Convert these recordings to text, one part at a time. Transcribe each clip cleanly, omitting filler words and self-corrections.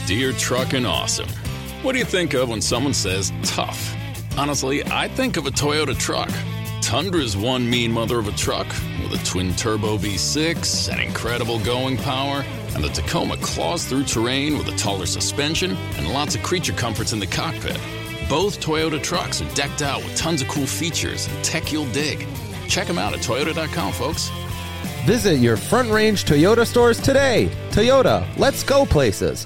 Deere Truckin' Awesome. What do you think of when someone says tough? Honestly, I think of a Toyota truck. Tundra's one mean mother of a truck with a twin-turbo V6 and incredible going power, and the Tacoma claws through terrain with a taller suspension and lots of creature comforts in the cockpit. Both Toyota trucks are decked out with tons of cool features and tech you'll dig. Check them out at Toyota.com, folks. Visit your Front Range Toyota stores today. Toyota, let's go places.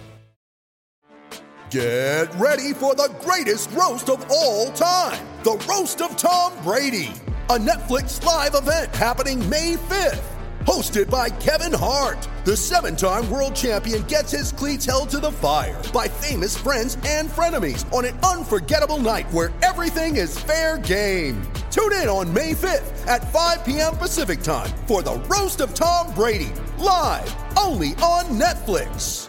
Get ready for the greatest roast of all time, the Roast of Tom Brady, a Netflix live event happening May 5th. Hosted by Kevin Hart, the 7-time world champion gets his cleats held to the fire by famous friends and frenemies on an unforgettable night where everything is fair game. Tune in on May 5th at 5 p.m. Pacific time for the Roast of Tom Brady, live only on Netflix.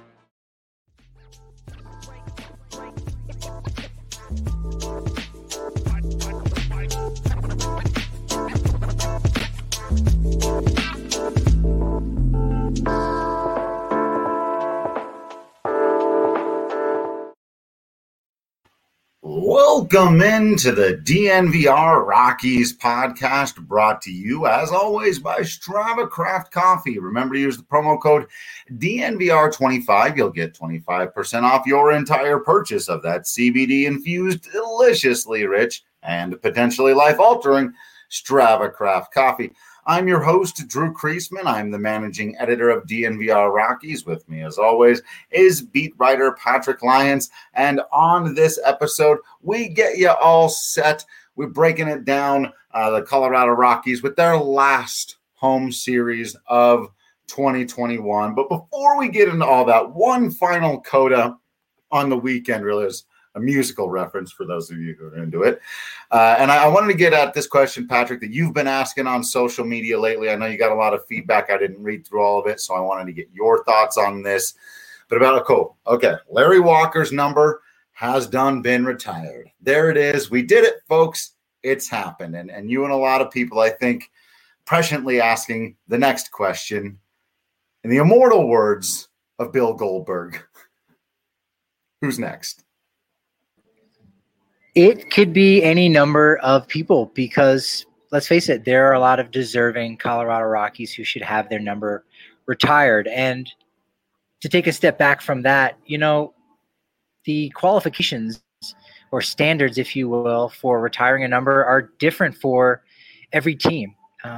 Welcome into the DNVR Rockies podcast, brought to you, as always, by Strava Craft Coffee. Remember to use the promo code DNVR25. You'll get 25% off your entire purchase of that CBD-infused, deliciously rich, and potentially life-altering Strava Craft Coffee. I'm your host, Drew Kreisman. I'm the managing editor of DNVR Rockies. With me, as always, is beat writer Patrick Lyons. And on this episode, we get you all set. We're breaking it down, the Colorado Rockies with their last home series of 2021. But before we get into all that, one final coda on the weekend really is a musical reference for those of you who are into it. And I wanted to get at this question, Patrick, that you've been asking on social media lately. I know you got a lot of feedback. I didn't read through all of it, so I wanted to get your thoughts on this. But about a quote. Okay, Larry Walker's number has been retired. There it is. We did it, folks. It's happened. And you and a lot of people, I think, presciently asking the next question in the immortal words of Bill Goldberg. Who's next? It could be any number of people because, let's face it, there are a lot of deserving Colorado Rockies who should have their number retired. And to take a step back from that, you know, the qualifications or standards, if you will, for retiring a number are different for every team.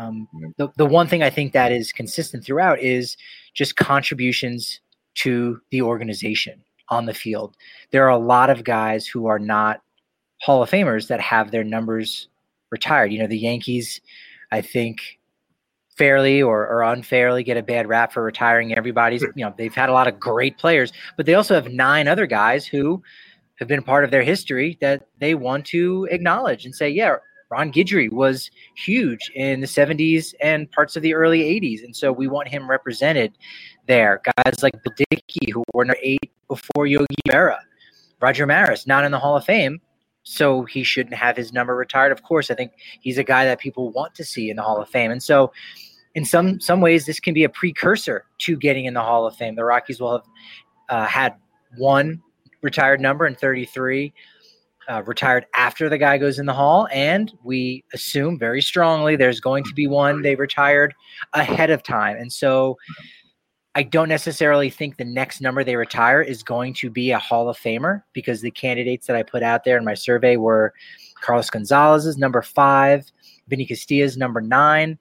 The one thing I think that is consistent throughout is just contributions to the organization on the field. There are a lot of guys who are not Hall of Famers that have their numbers retired. You know, the Yankees, I think, fairly or unfairly get a bad rap for retiring everybody's. You know, they've had a lot of great players, but they also have 9 other guys who have been part of their history that they want to acknowledge and say, yeah, Ron Guidry was huge in the 70s and parts of the early 80s, and so we want him represented there. Guys like Bill Dickey, who were number 8 before Yogi Berra. Roger Maris, not in the Hall of Fame, so he shouldn't have his number retired. Of course, I think he's a guy that people want to see in the Hall of Fame. And so in some ways, this can be a precursor to getting in the Hall of Fame. The Rockies will have had one retired number in 33, retired after the guy goes in the Hall. And we assume very strongly there's going to be one they retired ahead of time. And so I don't necessarily think the next number they retire is going to be a Hall of Famer, because the candidates that I put out there in my survey were Carlos Gonzalez's number 5, Vinny Castilla's number 9,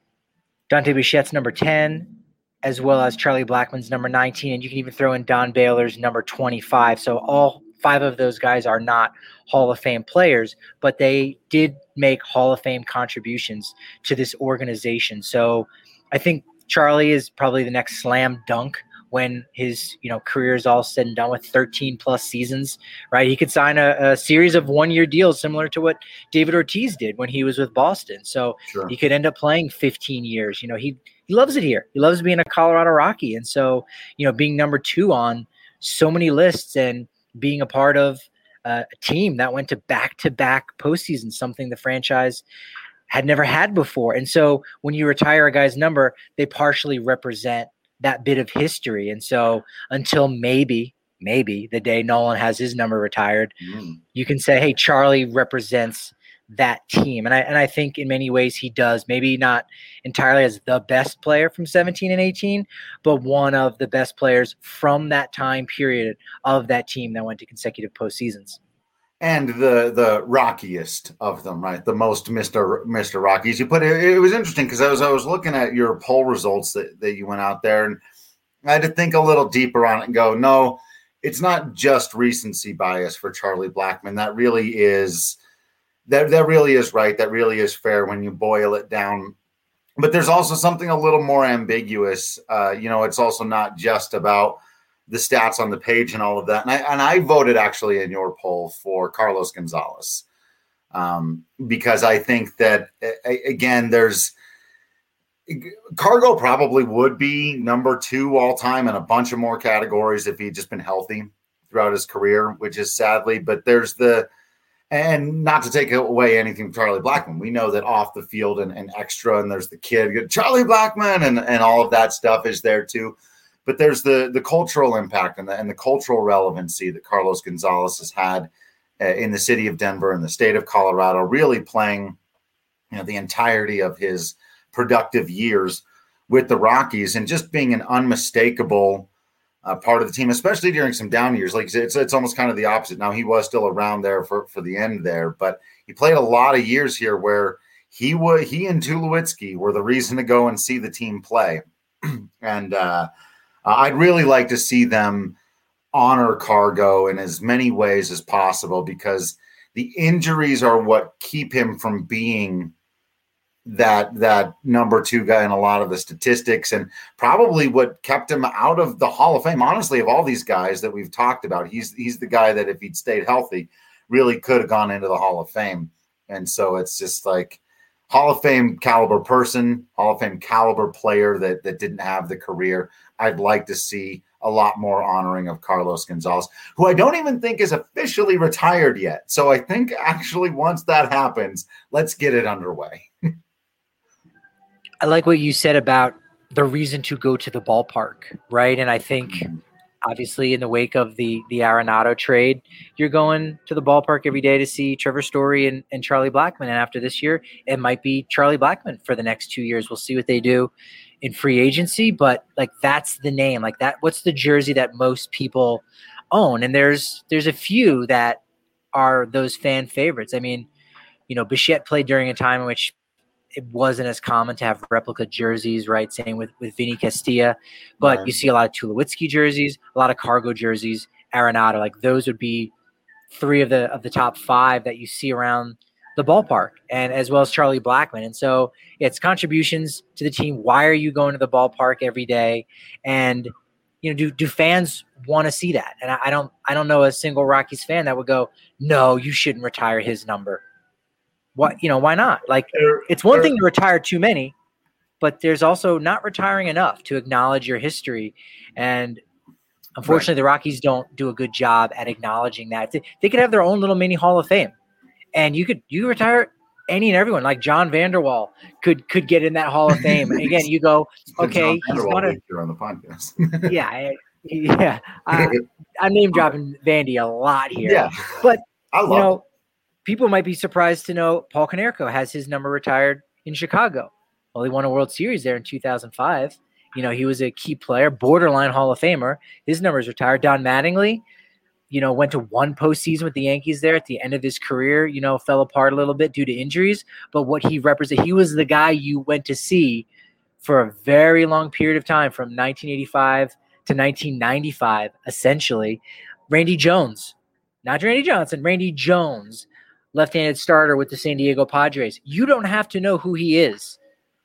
Dante Bichette's number 10, as well as Charlie Blackmon's number 19. And you can even throw in Don Baylor's number 25. So all 5 of those guys are not Hall of Fame players, but they did make Hall of Fame contributions to this organization. So I think Charlie is probably the next slam dunk when his career is all said and done with 13 plus seasons, right? He could sign a series of 1-year deals similar to what David Ortiz did when he was with Boston. So sure, he could end up playing 15 years. He loves it here. He loves being a Colorado Rocky. And so, being number 2 on so many lists and being a part of a team that went to back-to-back postseasons, something the franchise had never had before. And so when you retire a guy's number, they partially represent that bit of history. And so until maybe maybe the day Nolan has his number retired, you can say, hey, Charlie represents that team. And I think in many ways he does, maybe not entirely as the best player from 17 and 18, but one of the best players from that time period of that team that went to consecutive postseasons. And the rockiest of them, right? The most Mr. Rockies. You put it was interesting because I was looking at your poll results that you went out there, and I had to think a little deeper on it and go, no, it's not just recency bias for Charlie Blackmon. That really is right. That really is fair when you boil it down. But there's also something a little more ambiguous. It's also not just about the stats on the page and all of that. And I voted actually in your poll for Carlos Gonzalez because I think that, again, Cargo probably would be number 2 all time in a bunch of more categories if he'd just been healthy throughout his career, which is sadly, but and not to take away anything from Charlie Blackmon. We know that off the field and extra, and there's the kid, Charlie Blackmon, and all of that stuff is there too. But there's the cultural impact and the cultural relevancy that Carlos Gonzalez has had in the city of Denver and the state of Colorado, really playing the entirety of his productive years with the Rockies and just being an unmistakable part of the team, especially during some down years. Like it's almost kind of the opposite. Now he was still around there for the end there, but he played a lot of years here where he and Tulowitzki were the reason to go and see the team play. And I'd really like to see them honor Cargo in as many ways as possible because the injuries are what keep him from being that number 2 guy in a lot of the statistics and probably what kept him out of the Hall of Fame. Honestly, of all these guys that we've talked about, he's the guy that if he'd stayed healthy really could have gone into the Hall of Fame. And so it's just like Hall of Fame caliber person, Hall of Fame caliber player that didn't have the career. I'd like to see a lot more honoring of Carlos Gonzalez, who I don't even think is officially retired yet. So I think actually once that happens, let's get it underway. I like what you said about the reason to go to the ballpark, right? And I think obviously in the wake of the Arenado trade, you're going to the ballpark every day to see Trevor Story and Charlie Blackmon. And after this year, it might be Charlie Blackmon for the next 2 years. We'll see what they do in free agency, but like that's the name, like that. What's the jersey that most people own? And there's a few that are those fan favorites. I mean, Bichette played during a time in which it wasn't as common to have replica jerseys, right? Same with Vinny Castilla, but you see a lot of Tulowitzki jerseys, a lot of Cargo jerseys, Arenado. Like those would be 3 of the top 5 that you see around the ballpark, and as well as Charlie Blackmon. And so it's contributions to the team. Why are you going to the ballpark every day? And do fans want to see that? And I don't know a single Rockies fan that would go, no, you shouldn't retire his number. What, why not? Like it's one thing to retire too many, but there's also not retiring enough to acknowledge your history. And unfortunately, the Rockies don't do a good job at acknowledging that. They could have their own little mini Hall of Fame, and you retire any and everyone. Like John Vanderwall could get in that Hall of Fame. And again, you go, okay, he's not on the podcast. yeah. I'm name dropping Vandy a lot here. Yeah, but I love it. People might be surprised to know Paul Konerko has his number retired in Chicago. Well, he won a World Series there in 2005. He was a key player, borderline Hall of Famer. His number is retired. Don Mattingly, went to 1 postseason with the Yankees there at the end of his career, fell apart a little bit due to injuries. But what he represented, he was the guy you went to see for a very long period of time, from 1985 to 1995, essentially. Randy Jones, not Randy Johnson, Randy Jones, left-handed starter with the San Diego Padres. You don't have to know who he is,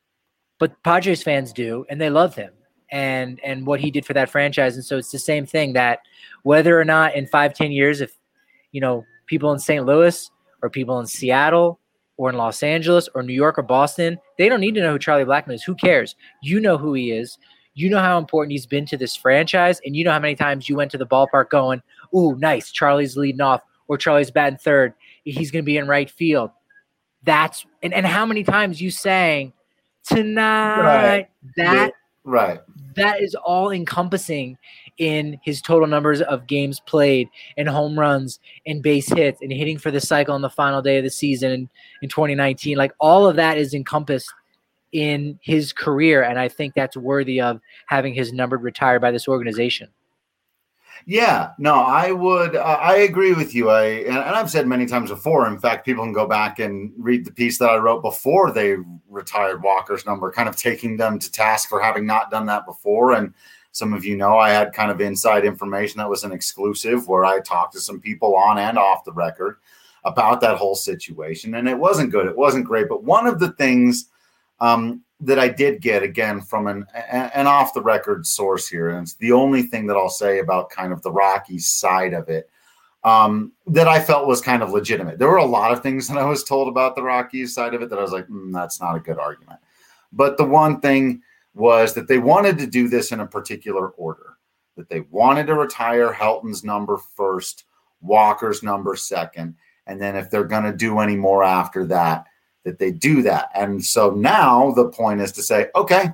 but Padres fans do, and they love him and what he did for that franchise. And so it's the same thing, that whether or not in 5-10 years, if people in St. Louis or people in Seattle or in Los Angeles or New York or Boston, they don't need to know who Charlie Blackmon is. Who cares? You know who he is. You know how important he's been to this franchise, and you know how many times you went to the ballpark going, ooh, nice, Charlie's leading off, or Charlie's batting third. He's going to be in right field. And how many times you sang tonight, Right. That is all encompassing in his total numbers of games played and home runs and base hits and hitting for the cycle on the final day of the season in 2019. Like, all of that is encompassed in his career. And I think that's worthy of having his number retired by this organization. Yeah, no, I would. I agree with you. And I've said many times before. In fact, people can go back and read the piece that I wrote before they retired Walker's number, kind of taking them to task for having not done that before. And some of you know I had kind of inside information that was an exclusive where I talked to some people on and off the record about that whole situation, and it wasn't good. It wasn't great. But one of the things that I did get, again, from an off the record source here, and it's the only thing that I'll say about kind of the Rockies side of it, that I felt was kind of legitimate. There were a lot of things that I was told about the Rockies side of it that I was like, that's not a good argument. But the one thing was that they wanted to do this in a particular order, that they wanted to retire Helton's number first, Walker's number second, and then if they're going to do any more after that, that they do that. And so now the point is to say, okay,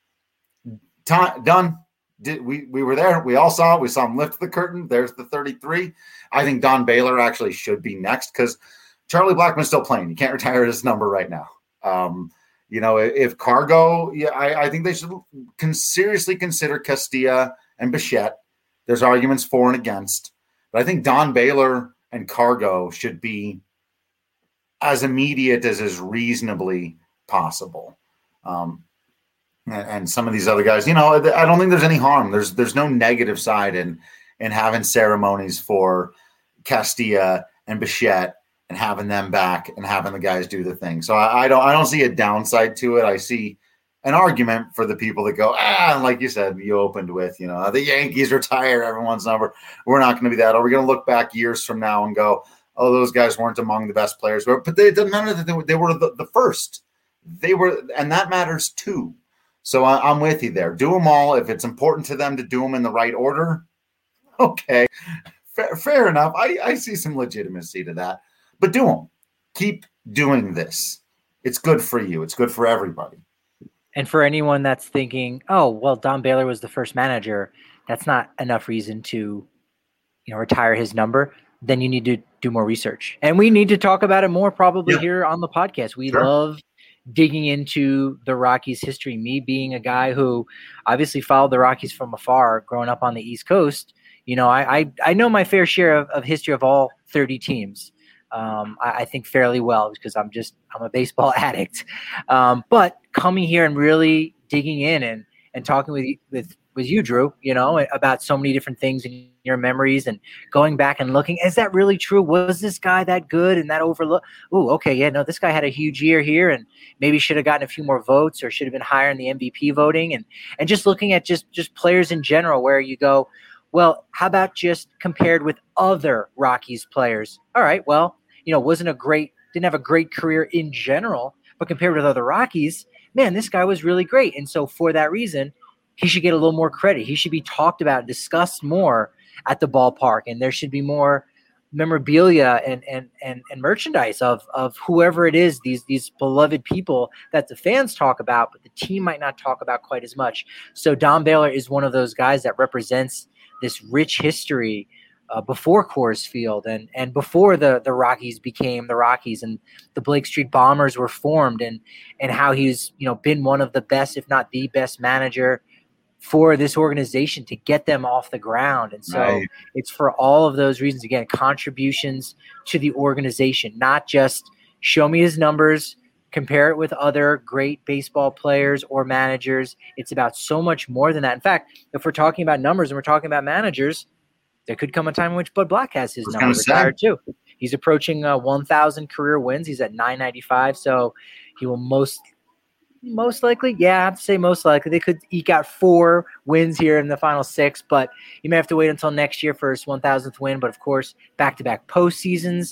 done. We were there. We all saw it. We saw him lift the curtain. There's the 33. I think Don Baylor actually should be next because Charlie Blackmon's still playing. You can't retire his number right now. If Cargo, I think they should seriously consider Castilla and Bichette. There's arguments for and against. But I think Don Baylor and Cargo should be as immediate as is reasonably possible. And some of these other guys, I don't think there's any harm. There's no negative side in having ceremonies for Castilla and Bichette and having them back and having the guys do the thing. So I don't see a downside to it. I see an argument for the people that go, like you said, you opened with, the Yankees retire everyone's number. We're not going to be that. Or we're going to look back years from now and go, oh, those guys weren't among the best players. But they didn't matter that they were the first. They were, and that matters too. So I'm with you there. Do them all. If it's important to them to do them in the right order, okay, fair enough. I see some legitimacy to that. But do them. Keep doing this. It's good for you. It's good for everybody. And for anyone that's thinking, oh, well, Don Baylor was the first manager, that's not enough reason to, retire his number. Then you need to do more research. And we need to talk about it more probably here on the podcast. We love digging into the Rockies history. Me being a guy who obviously followed the Rockies from afar, growing up on the East Coast, I know my fair share of history of all 30 teams. I think fairly well because I'm a baseball addict. But coming here and really digging in and talking with you, Drew, about so many different things in your memories and going back and looking, is that really true? Was this guy that good and that overlooked? Oh, okay. Yeah, no, this guy had a huge year here and maybe should have gotten a few more votes or should have been higher in the MVP voting. And just looking at just players in general where you go, well, how about just compared with other Rockies players? All right, well, didn't have a great career in general, but compared with other Rockies, man, this guy was really great. And so for that reason, he should get a little more credit. He should be talked about, discussed more at the ballpark, and there should be more memorabilia and merchandise of whoever it is, these beloved people that the fans talk about, but the team might not talk about quite as much. So Don Baylor is one of those guys that represents this rich history before Coors Field and before the Rockies became the Rockies and the Blake Street Bombers were formed and how he's been one of the best, if not the best manager for this organization to get them off the ground. And so It's for all of those reasons, again, contributions to the organization, not just show me his numbers, compare it with other great baseball players or managers. It's about so much more than that. In fact, if we're talking about numbers and we're talking about managers, there could come a time in which Bud Black has his number retired too. He's approaching 1,000 career wins. He's at 995. So he will most likely, I have to say most likely, they could eke out 4 wins here in the final 6, but you may have to wait until next year for his 1,000th win. But of course, back-to-back postseasons,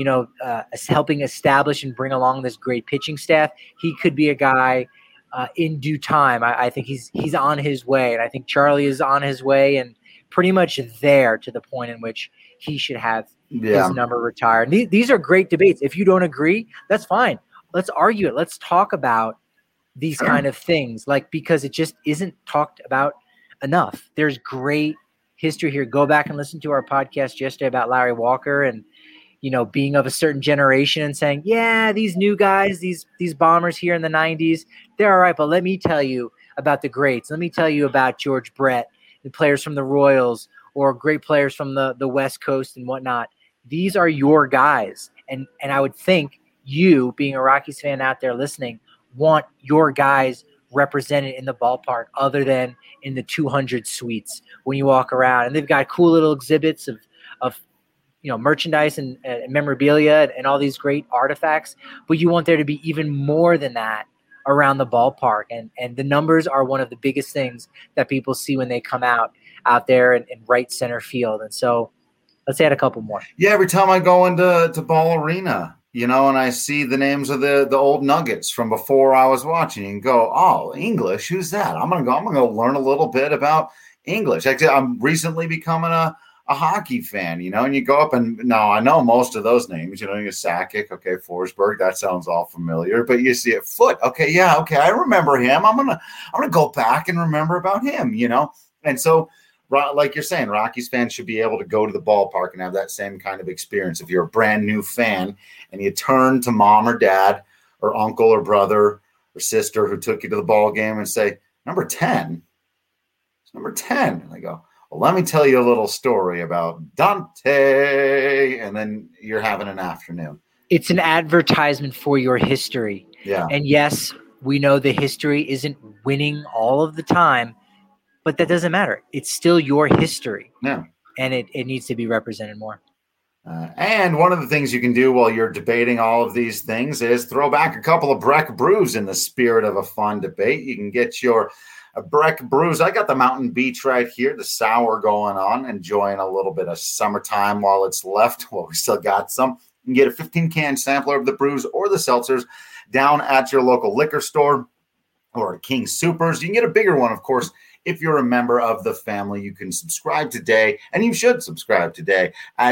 helping establish and bring along this great pitching staff. He could be a guy in due time. I think he's on his way, and I think Charlie is on his way and pretty much there to the point in which he should have his number retired. These are great debates. If you don't agree, that's fine. Let's argue it. Let's talk about these kind of things, like, because it just isn't talked about enough. There's great history here. Go back and listen to our podcast yesterday about Larry Walker and, being of a certain generation and saying, yeah, these new guys, these bombers here in the 90s, they're all right. But let me tell you about the greats. Let me tell you about George Brett, the players from the Royals, or great players from the West Coast and whatnot. These are your guys. And I would think you, being a Rockies fan out there listening, want your guys represented in the ballpark other than in the 200 suites when you walk around. And they've got cool little exhibits of merchandise and memorabilia and all these great artifacts. But you want there to be even more than that around the ballpark. And the numbers are one of the biggest things that people see when they come out there in right center field. And so let's add a couple more. Yeah, every time I go into Ball Arena, and I see the names of the old Nuggets from before I was watching and go, oh, English, who's that? I'm gonna go learn a little bit about English. Actually, I'm recently becoming a hockey fan, and you go up and now I know most of those names, you Sakic, okay, Forsberg, that sounds all familiar, but you see it, Foot, okay, I remember him. I'm gonna go back and remember about him, and so. Like you're saying, Rockies fans should be able to go to the ballpark and have that same kind of experience. If you're a brand new fan and you turn to mom or dad or uncle or brother or sister who took you to the ball game and say, number 10, it's number 10. And they go, well, let me tell you a little story about Dante. And then you're having an afternoon. It's an advertisement for your history. Yeah. And yes, we know the history isn't winning all of the time, but that doesn't matter. It's still your history. Yeah. And it needs to be represented more. And one of the things you can do while you're debating all of these things is throw back a couple of Breck brews in the spirit of a fun debate. You can get your Breck brews. I got the Mountain Beach right here, the sour going on, enjoying a little bit of summertime while it's left. Well, we still got some. You can get a 15-can sampler of the brews or the seltzers down at your local liquor store or at King Soopers. You can get a bigger one, of course. If you're a member of the family, you can subscribe today, and you should subscribe today at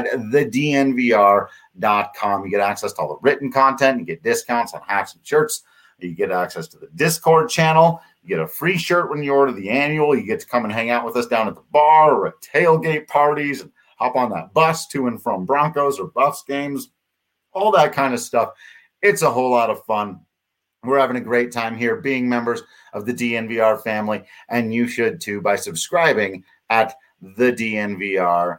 thednvr.com. You get access to all the written content. You get discounts on hats and shirts. You get access to the Discord channel. You get a free shirt when you order the annual. You get to come and hang out with us down at the bar or at tailgate parties and hop on that bus to and from Broncos or Buffs games, all that kind of stuff. It's a whole lot of fun. We're having a great time here being members of the DNVR family, and you should too by subscribing at thednvr.com.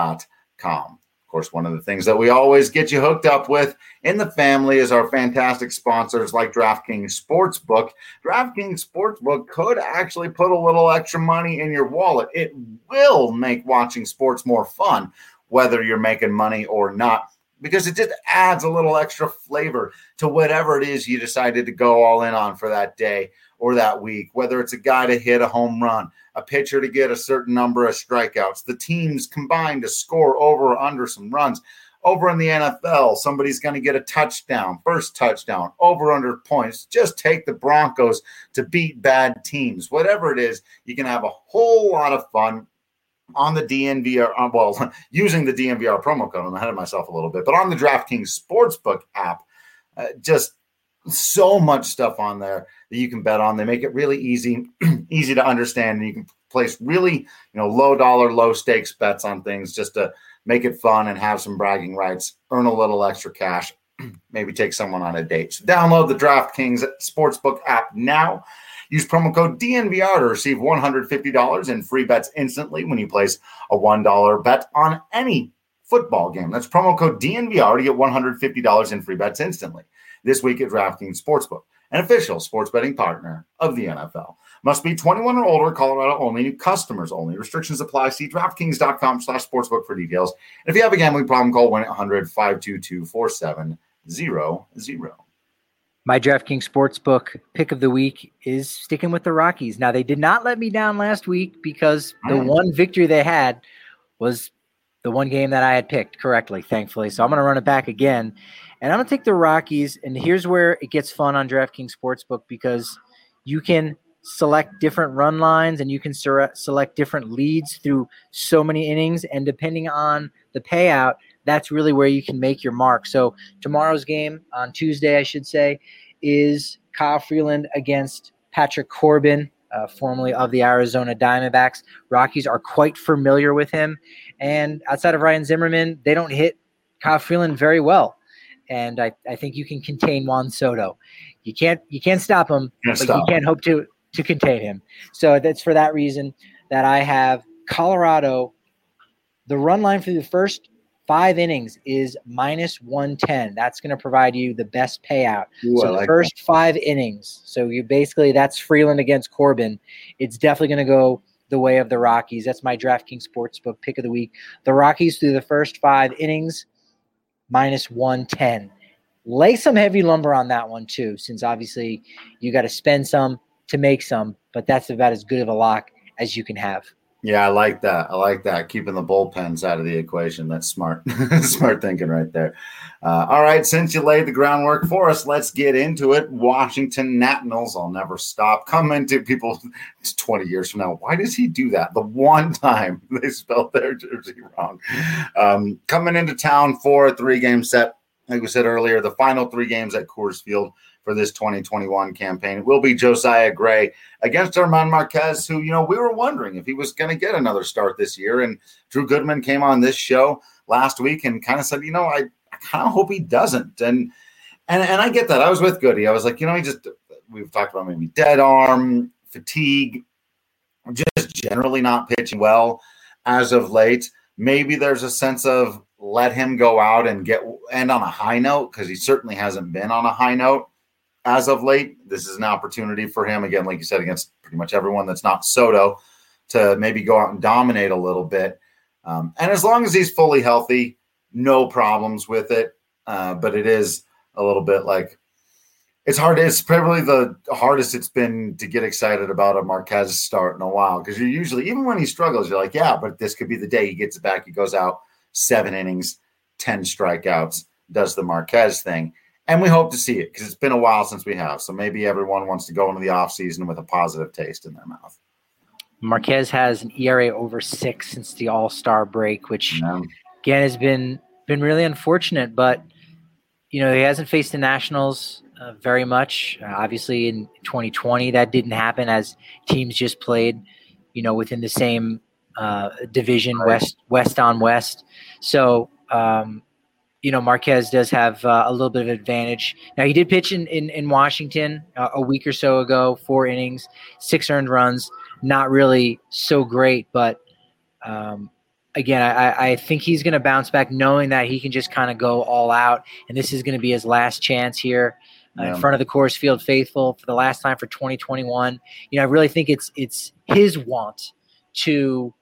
Of course, one of the things that we always get you hooked up with in the family is our fantastic sponsors like DraftKings Sportsbook. DraftKings Sportsbook could actually put a little extra money in your wallet. It will make watching sports more fun, whether you're making money or not, because it just adds a little extra flavor to whatever it is you decided to go all in on for that day or that week, whether it's a guy to hit a home run, a pitcher to get a certain number of strikeouts, the teams combined to score over or under some runs. Over in the NFL, somebody's going to get a touchdown, first touchdown, over under points. Just take the Broncos to beat bad teams. Whatever it is, you can have a whole lot of fun on the DNVR, using the DNVR promo code. I'm ahead of myself a little bit, but on the DraftKings Sportsbook app, just so much stuff on there that you can bet on. They make it really easy to understand, and you can place really, low dollar, low stakes bets on things just to make it fun and have some bragging rights, earn a little extra cash, maybe take someone on a date. So download the DraftKings Sportsbook app now. Use promo code DNVR to receive $150 in free bets instantly when you place a $1 bet on any football game. That's promo code DNVR to get $150 in free bets instantly. This week at DraftKings Sportsbook, an official sports betting partner of the NFL. Must be 21 or older, Colorado only, new customers only. Restrictions apply. See DraftKings.com/sportsbook for details. And if you have a gambling problem, call 1-800-522-4700. My DraftKings Sportsbook pick of the week is sticking with the Rockies. Now, they did not let me down last week because the one victory they had was the one game that I had picked correctly, thankfully. So I'm going to run it back again. And I'm going to take the Rockies. And here's where it gets fun on DraftKings Sportsbook, because you can select different run lines and you can select different leads through so many innings. And depending on the payout, that's really where you can make your mark. So tomorrow's game, on Tuesday, I should say, is Kyle Freeland against Patrick Corbin, formerly of the Arizona Diamondbacks. Rockies are quite familiar with him. And outside of Ryan Zimmerman, they don't hit Kyle Freeland very well. And I think you can contain Juan Soto. You can't stop him, but you can't hope to contain him. So that's for that reason that I have Colorado. The run line for the first 5 innings is -110. That's going to provide you the best payout. Ooh, so the first 5 innings. So you basically, that's Freeland against Corbin. It's definitely going to go the way of the Rockies. That's my DraftKings Sportsbook pick of the week. The Rockies through the first 5 innings, -110. Lay some heavy lumber on that one too, since obviously you got to spend some to make some, but that's about as good of a lock as you can have. Yeah, I like that. Keeping the bullpens out of the equation. That's smart. Smart thinking right there. All right, since you laid the groundwork for us, let's get into it. Washington Nationals. I'll never stop coming to people 20 years from now. Why does he do that? The one time they spelled their jersey wrong. Coming into town for a 3-game set. Like we said earlier, the final 3 games at Coors Field for this 2021 campaign. It will be Josiah Gray against German Marquez, who, we were wondering if he was going to get another start this year. And Drew Goodman came on this show last week and kind of said, I kind of hope he doesn't. And I get that. I was with Goody. I was like, we've talked about maybe dead arm, fatigue, just generally not pitching well as of late. Maybe there's a sense of let him go out and end on a high note, because he certainly hasn't been on a high note as of late. This is an opportunity for him, again, like you said, against pretty much everyone that's not Soto, to maybe go out and dominate a little bit. And as long as he's fully healthy, no problems with it. But it is a little bit like it's hard. It's probably the hardest it's been to get excited about a Marquez start in a while, because you're usually, even when he struggles, you're like, yeah, but this could be the day he gets it back. He goes out 7 innings, 10 strikeouts, does the Marquez thing. And we hope to see it, because it's been a while since we have. So maybe everyone wants to go into the offseason with a positive taste in their mouth. Marquez has an ERA over 6 since the All-Star break, which, again, has been really unfortunate. But, he hasn't faced the Nationals very much. Obviously, in 2020, that didn't happen, as teams just played, within the same division, right. West on West. So, Marquez does have a little bit of advantage. Now, he did pitch in Washington a week or so ago, 4 innings, 6 earned runs. Not really so great, but again, I think he's going to bounce back, knowing that he can just kind of go all out, and this is going to be his last chance here in front of the Coors Field faithful for the last time for 2021. I really think it's his want to,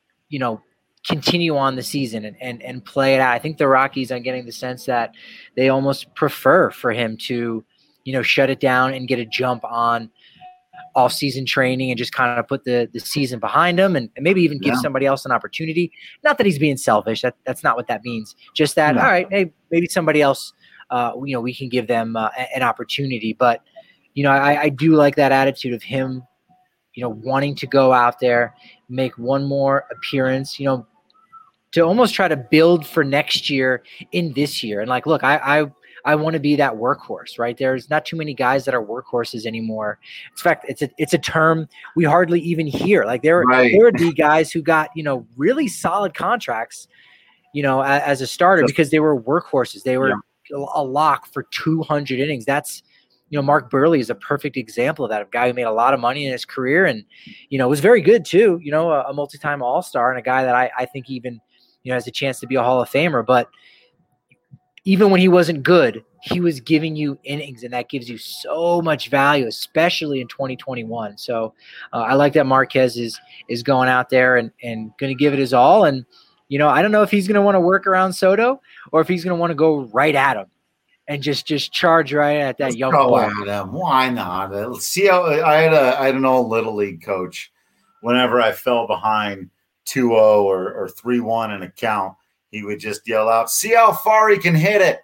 continue on the season and play it out. I think the Rockies, I'm getting the sense that they almost prefer for him to, shut it down and get a jump on off-season training and just kind of put the season behind him and maybe even give somebody else an opportunity. Not that he's being selfish. That's not what that means. Just that, all right, hey, maybe somebody else, we can give them an opportunity. But, I do like that attitude of him, wanting to go out there, make one more appearance, to almost try to build for next year in this year. And look, I want to be that workhorse, right? There's not too many guys that are workhorses anymore. In fact, it's a term we hardly even hear. There would be guys who got, really solid contracts, as a starter because they were workhorses. They were a lock for 200 innings. That's, Mark Burley is a perfect example of that, a guy who made a lot of money in his career and, was very good too, a multi-time All-Star and a guy that I think even, has a chance to be a Hall of Famer. But even when he wasn't good, he was giving you innings, and that gives you so much value, especially in 2021. So I like that Marquez is going out there and going to give it his all. And, I don't know if he's going to want to work around Soto or if he's going to want to go right at him and just charge right at that young boy. Why not? Let's see how I had an old Little League coach. Whenever I fell behind 2-0 or 3-1 in a count, he would just yell out, "See how far he can hit it."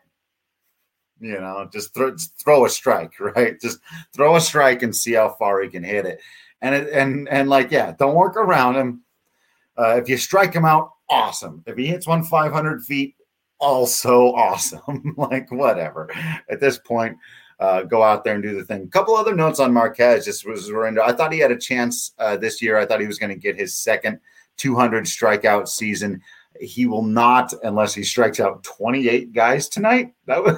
Just throw a strike, right? Just throw a strike and see how far he can hit it. And don't work around him. If you strike him out, awesome. If he hits one 500 feet, also awesome. Whatever. At this point, go out there and do the thing. A couple other notes on Marquez. I thought he had a chance this year. I thought he was going to get his second 200 strikeout season. He will not unless he strikes out 28 guys tonight.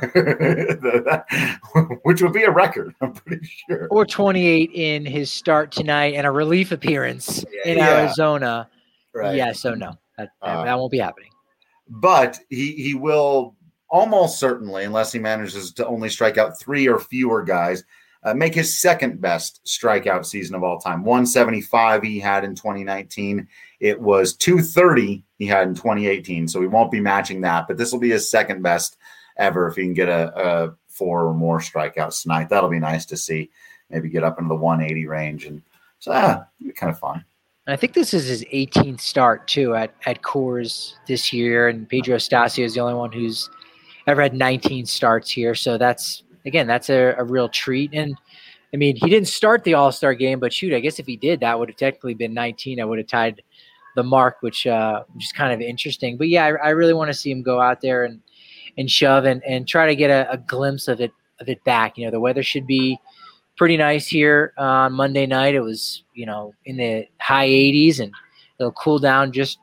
Which would be a record, I'm pretty sure. Or 28 in his start tonight and a relief appearance in Arizona. Right. Yeah, so no, that won't be happening. But he will almost certainly, unless he manages to only strike out 3 or fewer guys, make his second best strikeout season of all time. 175 he had in 2019. It was 230 he had in 2018. So he won't be matching that, but this will be his second best ever if he can get a 4 or more strikeouts tonight. That'll be nice to see. Maybe get up into the 180 range. And so it'll be kind of fun. I think this is his 18th start too at Coors this year. And Pedro Estacio is the only one who's ever had 19 starts here. So that's a real treat. And I mean, he didn't start the All-Star game, but shoot, I guess if he did, that would have technically been 19. I would have tied the mark, which is kind of interesting. But yeah, I really want to see him go out there and shove and try to get a glimpse of it back. The weather should be pretty nice here on Monday night. It was, in the high 80s, and it'll cool down just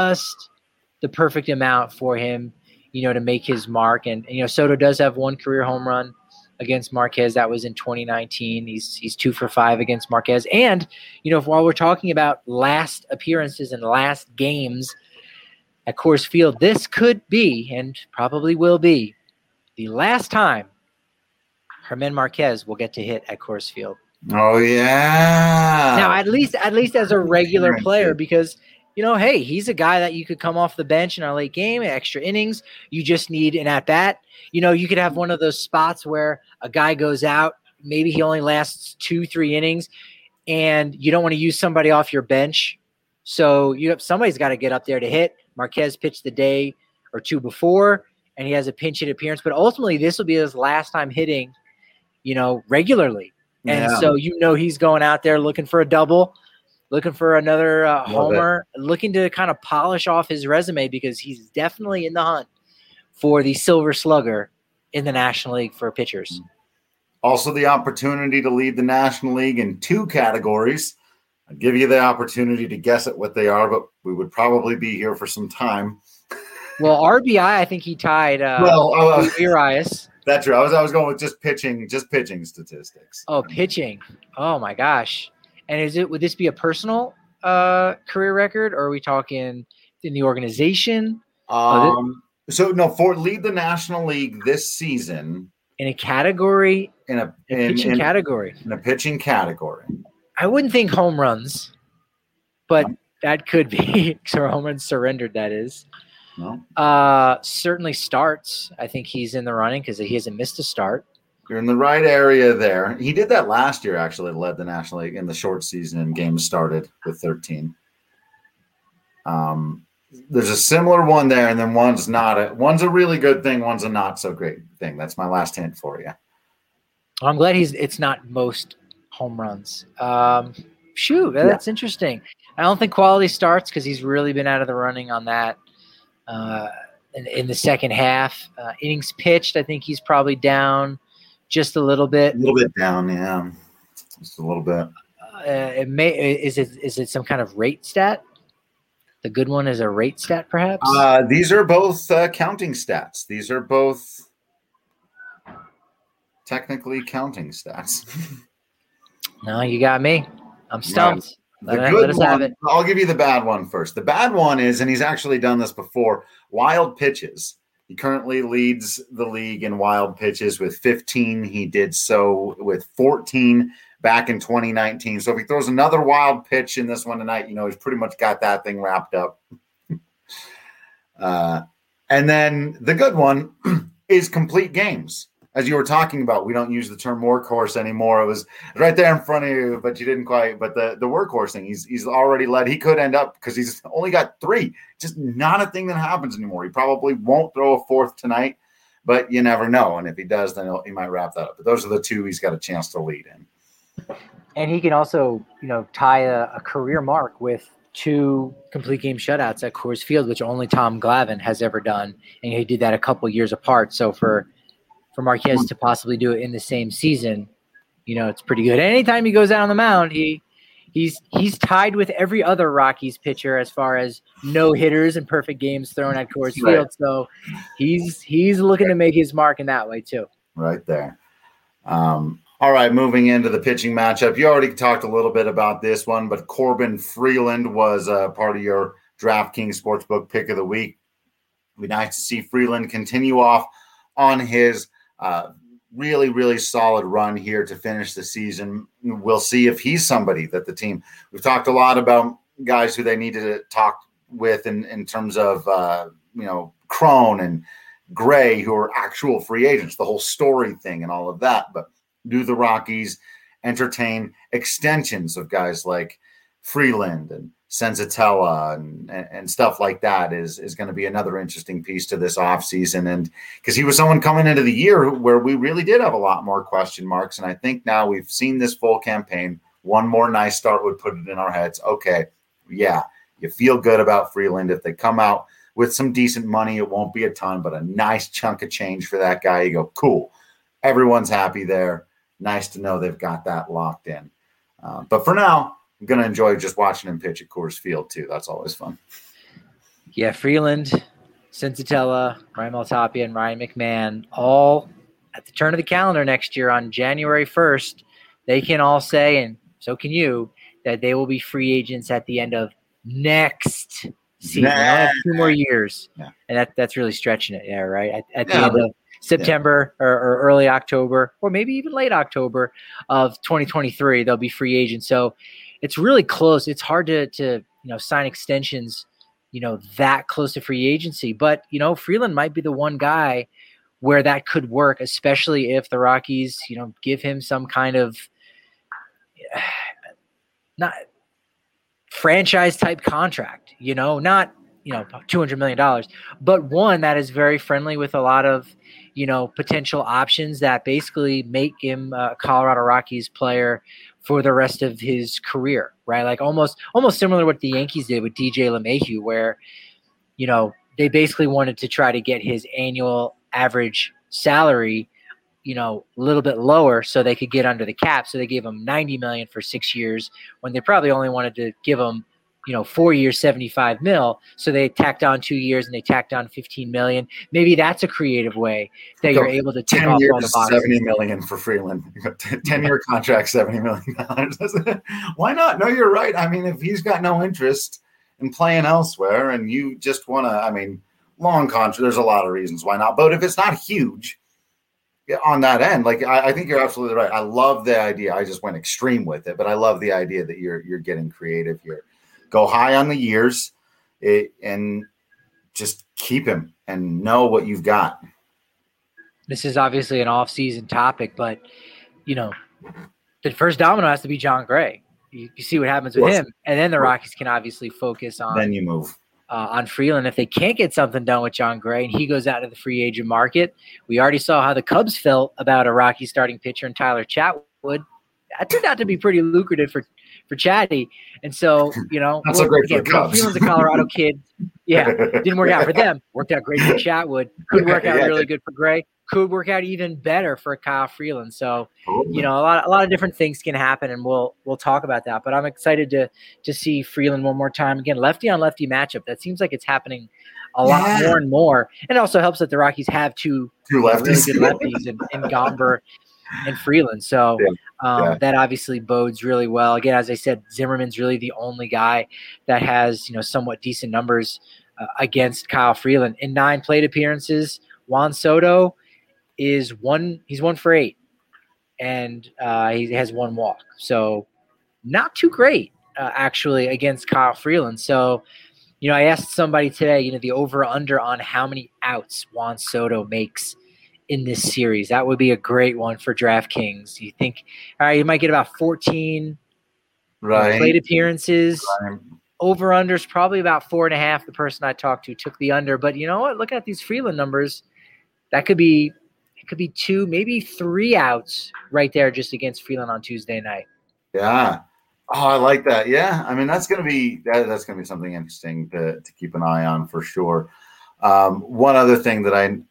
the perfect amount for him, to make his mark. And Soto does have one career home run against Marquez. That was in 2019. He's 2 for 5 against Marquez. And, while we're talking about last appearances and last games at Coors Field, this could be, and probably will be, the last time Germán Marquez will get to hit at Coors Field. Oh, yeah. Now, at least as a regular player, because hey, he's a guy that you could come off the bench in a late game, extra innings. You just need an at-bat. You could have one of those spots where a guy goes out, maybe he only lasts 2-3 innings, and you don't want to use somebody off your bench. So somebody's got to get up there to hit. Marquez pitched the day or two before, and he has a pinch hit appearance. But ultimately, this will be his last time hitting, regularly. And so he's going out there looking for a double, looking for another homer, looking to kind of polish off his resume because he's definitely in the hunt for the Silver Slugger in the National League for pitchers. Also the opportunity to lead the National League in 2 categories. I'd give you the opportunity to guess at what they are, but we would probably be here for some time. Well, RBI, I think he tied Urias. That's true. I was going with just pitching statistics. Oh, pitching. Oh my gosh. And would this be a personal career record, or are we talking in the organization? For lead the National League this season in a category, in a pitching category. In a pitching category. I wouldn't think home runs, but that could be home runs surrendered. That is. No. Certainly starts. I think he's in the running because he hasn't missed a start. You're in the right area there. He did that last year, actually, led the National League in the short season and games started with 13. There's a similar one there, and then one's a really good thing, one's a not so great thing. That's my last hint for you. I'm glad it's not most home runs. That's interesting. I don't think quality starts because he's really been out of the running on that in the second half. Innings pitched, I think he's probably down just a little bit. A little bit down, yeah. Just a little bit. Is it some kind of rate stat? The good one is a rate stat, perhaps? These are both counting stats. These are both technically counting stats. No, you got me. I'm stumped. Let us have it. I'll give you the bad one first. The bad one is, and he's actually done this before, wild pitches. He currently leads the league in wild pitches with 15. He did so with 14 back in 2019. So if he throws another wild pitch in this one tonight, he's pretty much got that thing wrapped up. And then the good one is complete games. As you were talking about, we don't use the term workhorse anymore. It was right there in front of you, but you didn't quite. But the workhorse thing, he's already led. He could end up because he's only got 3. Just not a thing that happens anymore. He probably won't throw a 4th tonight, but you never know. And if he does, then he might wrap that up. But those are the 2 he's got a chance to lead in. And he can also, tie a career mark with 2 complete game shutouts at Coors Field, which only Tom Glavine has ever done, and he did that a couple years apart. So for for Marquez to possibly do it in the same season, it's pretty good. Anytime he goes out on the mound, he's tied with every other Rockies pitcher as far as no hitters and perfect games thrown at Coors Field. So he's looking to make his mark in that way too. Right there. All right, moving into the pitching matchup. You already talked a little bit about this one, but Corbin Freeland was part of your DraftKings Sportsbook pick of the week. It'd be nice to see Freeland continue off on his really, really solid run here to finish the season. We'll see if he's somebody that the team – we've talked a lot about guys who they needed to talk with in terms of, Cron and Gray, who are actual free agents, the whole Story thing and all of that. But do the Rockies entertain extensions of guys like Freeland and Senzatella and stuff like that is going to be another interesting piece to this offseason. And because he was someone coming into the year where we really did have a lot more question marks. And I think now we've seen this full campaign. One more nice start would put it in our heads. Okay, yeah, you feel good about Freeland. If they come out with some decent money, it won't be a ton, but a nice chunk of change for that guy. You go, cool. Everyone's happy there. Nice to know they've got that locked in. But for now, I'm going to enjoy just watching him pitch at Coors Field, too. That's always fun. Yeah, Freeland, Senzatella, Raimel Tapia, and Ryan McMahon, all at the turn of the calendar next year on January 1st, they can all say, and so can you, that they will be free agents at the end of next season. They only have 2 more years. Yeah. And that's really stretching it, yeah, right? At the end of September or early October, or maybe even late October of 2023, they'll be free agents. So it's really close. It's hard to sign extensions, that close to free agency. But, Freeland might be the one guy where that could work, especially if the Rockies, give him some kind of not franchise type contract, not $200 million, but one that is very friendly with a lot of, potential options that basically make him a Colorado Rockies player for the rest of his career, right? Like almost similar to what the Yankees did with DJ LeMahieu, where, they basically wanted to try to get his annual average salary, a little bit lower so they could get under the cap. So they gave him $90 million for 6 years when they probably only wanted to give him 4 years, $75 million. So they tacked on 2 years and they tacked on $15 million. Maybe that's a creative way that you're able to take off all the boxes. $70 million for Freeland. 10-year contract, $70 million. Why not? No, you're right. I mean, if he's got no interest in playing elsewhere and you just want to, long contract, there's a lot of reasons why not. But if it's not huge on that end, I think you're absolutely right. I love the idea. I just went extreme with it, but I love the idea that you're getting creative here. Go high on the years and just keep him and know what you've got. This is obviously an off-season topic, but, the first domino has to be John Gray. You see what happens with him, and then the Rockies can obviously focus on – then you move. On Freeland. If they can't get something done with John Gray and he goes out to the free agent market, we already saw how the Cubs felt about a Rocky starting pitcher and Tyler Chatwood. That turned out to be pretty lucrative for Chatty. And so, that's so great for the Cubs. Freeland's a Colorado kid. Yeah, didn't work out for them. Worked out great for Chatwood. Could work out really good for Gray. Could work out even better for Kyle Freeland. So, a lot of different things can happen, and we'll talk about that. But I'm excited to see Freeland one more time. Again, lefty on lefty matchup. That seems like it's happening a lot more and more. And it also helps that the Rockies have two lefties, really good lefties in Gomber and Freeland. So that obviously bodes really well. Again, as I said, Zimmerman's really the only guy that has, somewhat decent numbers against Kyle Freeland. In 9 plate appearances, Juan Soto he's 1 for 8, and he has 1 walk. So not too great, actually, against Kyle Freeland. So, I asked somebody today, the over-under on how many outs Juan Soto makes in this series. That would be a great one for DraftKings. You think, all right, you might get about 14 plate appearances. Right. Over-under is probably about 4.5. The person I talked to took the under. But you know what? Looking at these Freeland numbers, that could be 2, maybe 3 outs right there just against Freeland on Tuesday night. Yeah. Oh, I like that. Yeah. That's going to be something interesting to keep an eye on for sure. One other thing that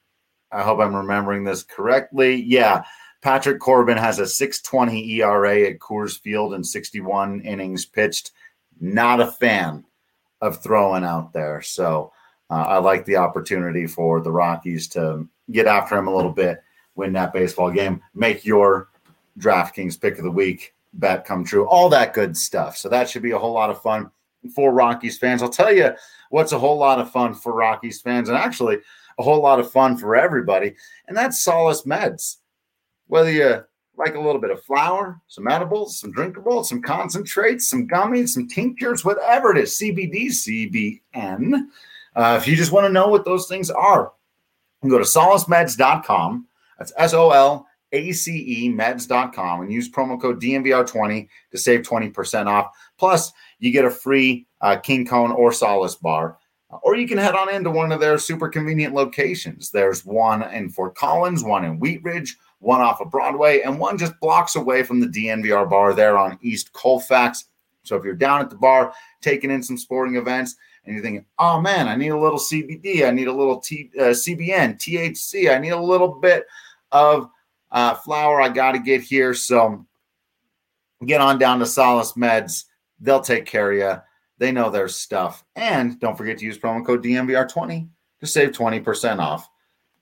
I hope I'm remembering this correctly. Yeah, Patrick Corbin has a 6.20 ERA at Coors Field in 61 innings pitched. Not a fan of throwing out there. So I like the opportunity for the Rockies to get after him a little bit, win that baseball game, make your DraftKings pick of the week bet come true, all that good stuff. So that should be a whole lot of fun for Rockies fans. I'll tell you what's a whole lot of fun for Rockies fans, and actually a whole lot of fun for everybody, and that's Solace Meds. Whether you like a little bit of flour, some edibles, some drinkables, some concentrates, some gummies, some tinctures, whatever it is, CBD, CBN. If you just want to know what those things are, you can go to solacemeds.com. That's SOLACE meds.com and use promo code DNVR20 to save 20% off. Plus, you get a free King Cone or Solace bar. Or you can head on into one of their super convenient locations. There's one in Fort Collins, one in Wheat Ridge, one off of Broadway, and one just blocks away from the DNVR bar there on East Colfax. So if you're down at the bar, taking in some sporting events, and you're thinking, oh man, I need a little CBD, I need a little CBN, THC, I need a little bit of flour I got to get here. So get on down to Solace Meds. They'll take care of you. They know their stuff. And don't forget to use promo code DNVR20 to save 20% off.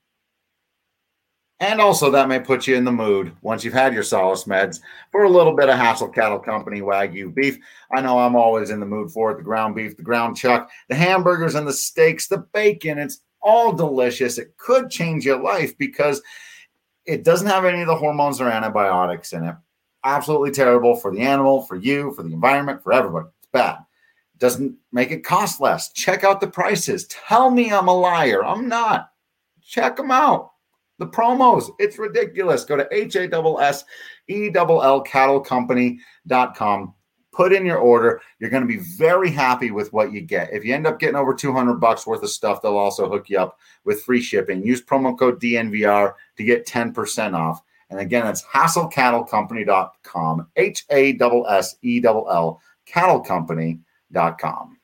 And also that may put you in the mood once you've had your Solace Meds for a little bit of Hassel Cattle Company Wagyu beef. I know I'm always in the mood for it. The ground beef, the ground chuck, the hamburgers and the steaks, the bacon. It's all delicious. It could change your life because it doesn't have any of the hormones or antibiotics in it. Absolutely terrible for the animal, for you, for the environment, for everybody. It's bad. It doesn't make it cost less. Check out the prices. Tell me I'm a liar. I'm not. Check them out. The promos, it's ridiculous. Go to HASSELL cattlecompany.com. Put in your order. You're going to be very happy with what you get. If you end up getting over $200 worth of stuff, they'll also hook you up with free shipping. Use promo code DNVR to get 10% off. And again, that's HASSELCattleCompany.com, HASSELL cattlecompany.com.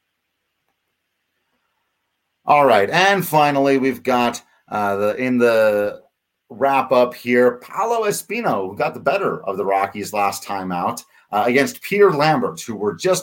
All right, and finally, we've got in the wrap up here, Paolo Espino, who got the better of the Rockies last time out against Peter Lambert, who were just